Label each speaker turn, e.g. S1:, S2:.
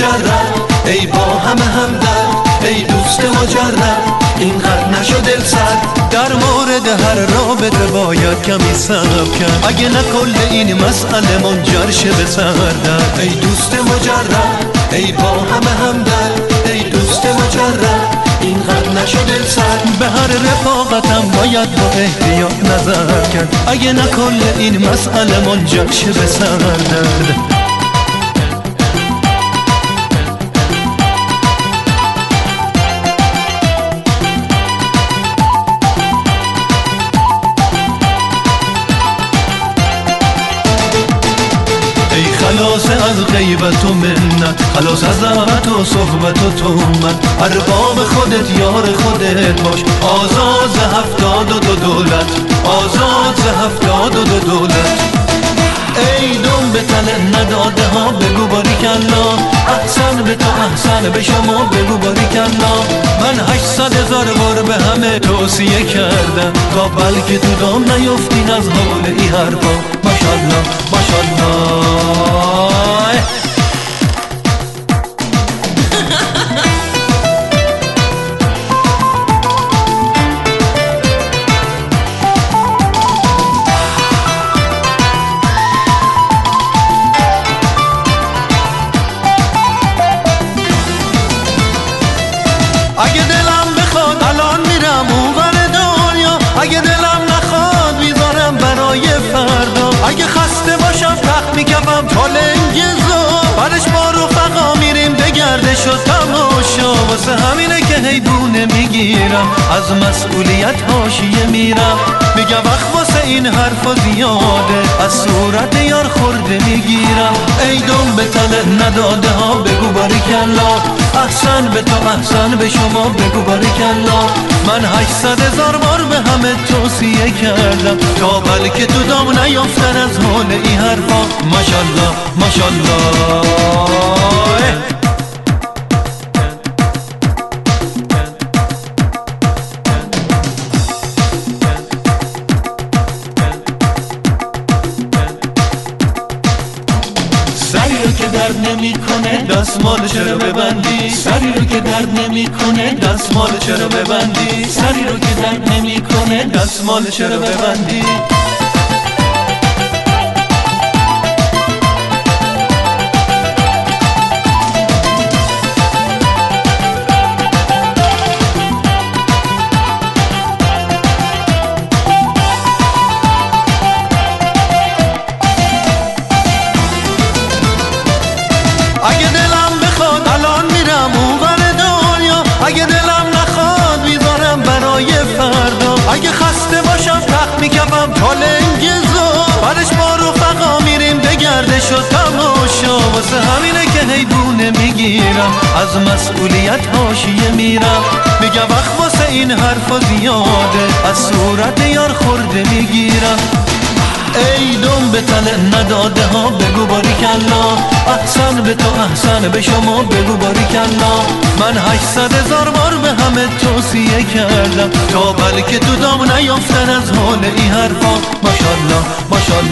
S1: مجرد، ای با همه همدرد، ای دوست مجرد، اینقدر نشو دل سرد. در مورد هر رابطه باید کمی صبر کرد، اگه نه کل این مسئله منجر شه به سردرد. ای دوست مجرد، ای با همه همدرد، ای دوست مجرد، اینقدر نشو دل سرد. به هر رفاقتم باید با احتیاط نظر کرد، اگه نه کل این مسئله منجر شه به سردرد. خلاص از غیبت و منت، خلاص از دعوت و صحبت و تهمت، ارباب خودت یار خودت باش، آزاد ز 72 دولت، آزاد ز 72 دولت. ای دم به تن نداده ها بگو باریکالله، احسن به تو احسن به شما بگو باریکالله. من 800,000 بار به همه توصیه کردم تا بلکه تو دام نیفتین از حال ای حرفا. ماشالله ماشالله. اگه دلم بخواد الان میرم اونور دنیا، اگه دلم نخواد میذارم برای فردا. اگه خسته باشم تخت میکفم تا لنگزا، بعدش با رفقا میریم به گردش و تماشا. واسه همینه که هیدونه میگیرم، از مسئولیت حاشیه میرم، میگم وقت واسه این حرفا زیاده، از صورت یار خورده میگیرم. ای دم به تن نداده ها بگو باریکالله، احسن به تو احسن به شما بگو باریکالله. من 800,000 بار به همه توصیه کردم تا بلکه تو دام نیافتن از حال این حرفا. ماشالله ماشالله. سری رو که درد نمی کنه دستمال چرا ببندی، سری رو که درد نمی کنه دستمال چرا ببندی، سری رو که درد نمی کنه دستمال چرا ببندی. اگه دلم بخواد الان میرم اونور دنیا، اگه دلم نخواد میذارم برای فردا. اگه خسته باشم تخت میکفم تا لنگزا، بعدش با رفقا میریم به گردش و تماشا. واسه همینه که هیدونه میگیرم، از مسئولیت حاشیه میرم، میگم وقت واسه این حرفا زیاده، از صورت یار خورده میگیرم. ای دم به تن نداده ها بگو باریکالله، احسن به تو احسن به شما بگو باریکالله. من 800,000 بار به همه توصیه کردم تا بلکه تو دام نیافتن از حال این حرفا. ماشالله ماشالله.